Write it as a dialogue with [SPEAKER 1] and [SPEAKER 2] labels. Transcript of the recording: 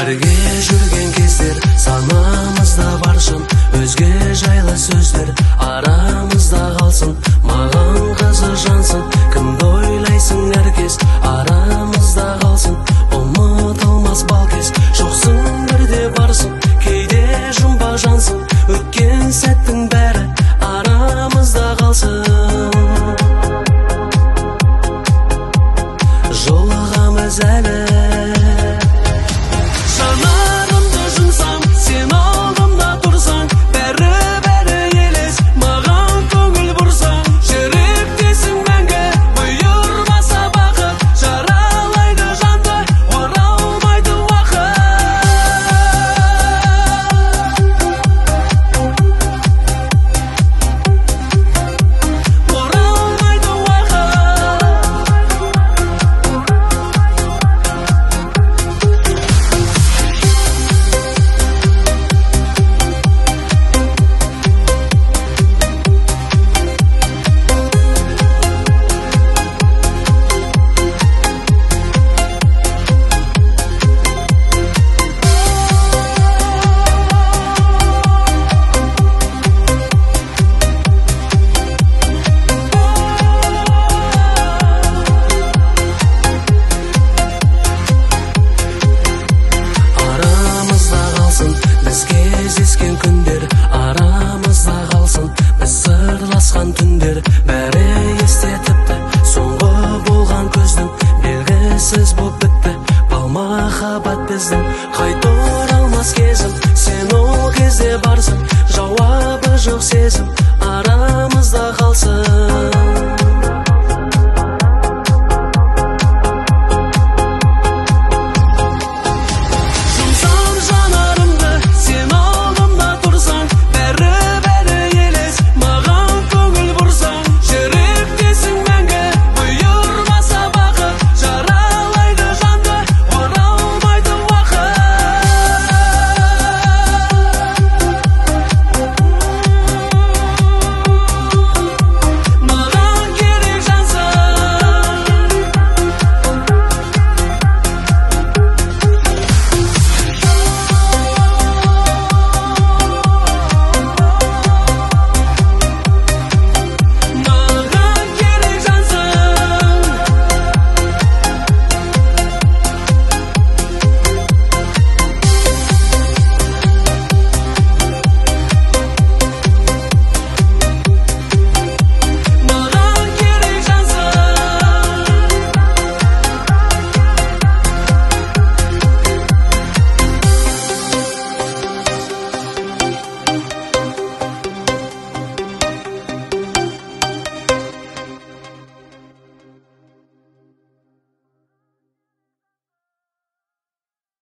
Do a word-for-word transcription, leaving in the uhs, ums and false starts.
[SPEAKER 1] Бірге жүрген кездер санамызда баршын, өзге жайлы сөздер арамызда қалсын. Маған қызы жансын, кімді ойлайсың әркез арамызда қалсын. Ұмытылмас бал кез, жоқсың бірде барсың, кейде жұмбақ жансың. Өткен сәттің бәрі арамызда қалсын. Жолығамыз әлі, жанарымды жұмсам, сен алдымда тұрсаң, бәрі-бәрі елес, маған көңіл бұрсаң. Жүректесің мәңгі, бұйырмаса бақыт, жаралайды жанды, оралмайды уақыт. Оралмайды уақыт. Арамызда қалсын, біз кездескен күндер, арамызда қалсын, біз сырласқан түндер. Бәрі есте тіпті, соңғы болған көздің, белгісіз боп бітті бал махаббат біздің. Қайта оралмас кезім, сен ол кезде барсың, жауабы жоқ сезім арамызда қалсын.